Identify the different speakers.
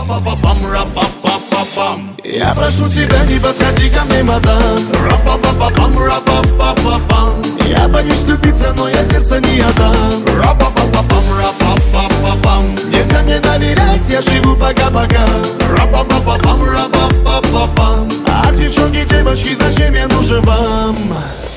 Speaker 1: Ра-па-па-па-пам, ра-па-па-па-пам.
Speaker 2: Я прошу тебя, не подходи ко мне, мадам.
Speaker 1: Ра-па-па-па-пам, ра-па-па-па-пам.
Speaker 2: Я боюсь влюбиться, но я сердце не отдам.
Speaker 1: Ра-па-па-па-пам, ра-па-па-па-пам.
Speaker 2: Нельзя мне доверять, я живу пока-пока.
Speaker 1: Ра-па-па-па-пам, ра-па-па-па-пам.
Speaker 2: Ах, девчонки, девочки, зачем я нужен вам?